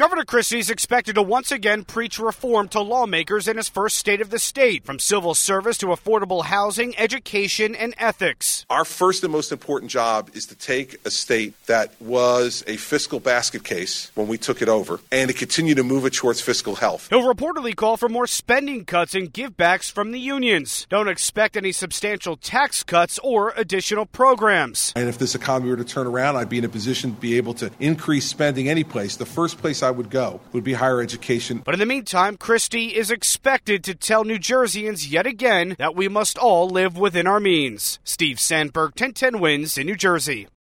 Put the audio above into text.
Governor Christie is expected to once again preach reform to lawmakers in his first State of the State, from civil service to affordable housing, education, and ethics. Our first and most important job is to take a state that was a fiscal basket case when we took it over and to continue to move it towards fiscal health. He'll reportedly call for more spending cuts and givebacks from the unions. Don't expect any substantial tax cuts or additional programs. And if this economy were to turn around, I'd be in a position to be able to increase spending any place. The first place I would go would be higher education. But in the meantime, Christie is expected to tell New Jerseyans yet again that we must all live within our means. Steve Sandberg, 1010 Wins in New Jersey.